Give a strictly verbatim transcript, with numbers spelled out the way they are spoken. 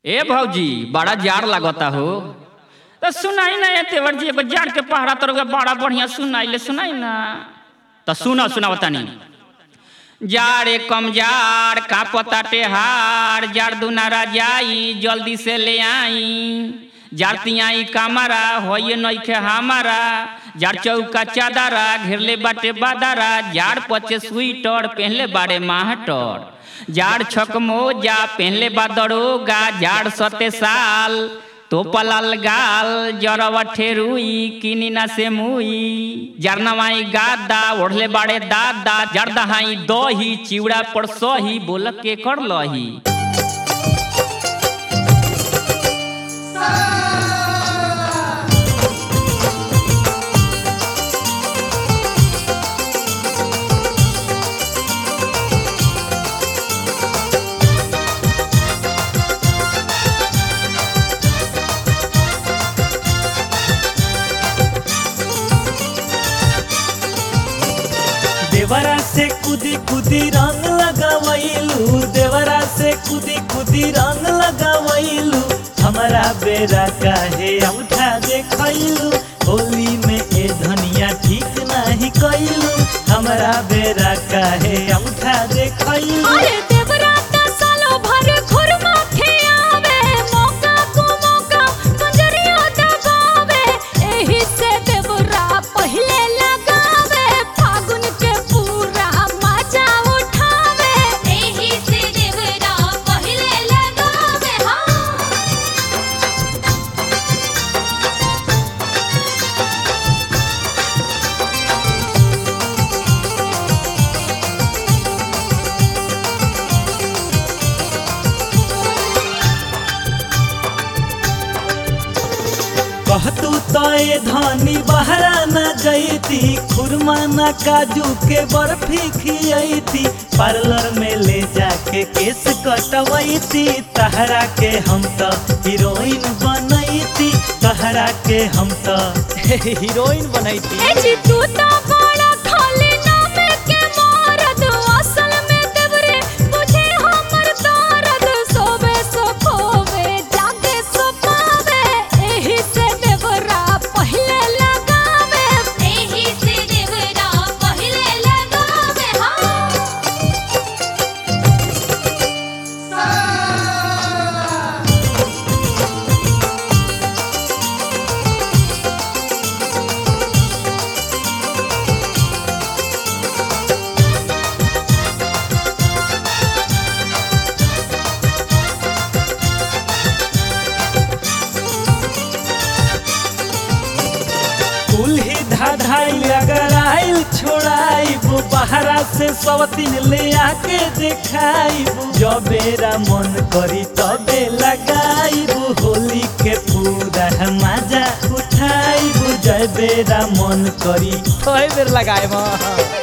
ए भौजी बड़ा जार लगता हो तो सुनाई ना तेवर जी एगो जार के पहरा तर बड़ा बढ़िया सुनाई ले सुनाई ना तो सुना सुना बतानी जाड़े कम जार का पता टेहार जार दुनारा जाई जल्दी से ले आई जारतियाई कामारा होये नइखे हमारा जार चौका चादरा घेरले बाटे बादारा जार पचे स्वीटर पहनले बाड़े माहटर जार छक मोजा पहनले बा दरोगा जार सते साल तो पलाल गाल जरवा ठेरुई किनी ना से मुई जार नवाई गादा ओढ़ले बाड़े दादा जार दहाई दही चिवड़ा पर सही बोल के कर लही देवरा से कुदी कुदी रंग लगावैलू देवरा से कुदी कुदी रंग लगावैलू हमारा बेरा काहे औठा देखैलू होली में ए धनिया ठीक नहीं कैलू हमारा बेरा काहे औठा देखैलू अरे देवरा का सालो भर खुरमा खियावे मौका को मौका कंजरिया दबावे एही से देवरा पहले लगावे फागुन के पूरा मजा उठावे एही से देवरा पहले लगावे हां कहतू तो ए धनी बहरा न गईती खुरमा न काजू के बर्फी खियती पार्लर में ले जाके केस कटवैती तहरा के हम तो हीरोइन बनैती तहरा के हम तो हीरोइन बनैती ए जी तू तो बड़ा खाली नाम के मरद असल में देवरे बुझे हमर दर्द सोबे सो खोवे जागे सो पावे एही से देवरा पहले लगावे एही से देवरा पहले लगावे हां कुल्ही धाधाई अगर आइल छोड़ाइबू बहरा से सवतीन ले आके देखाइबू जबेरा मन करी तबे लगाइबू होली के पूरा मजा उठाइबू जबेरा मन करी कई बेर लगाए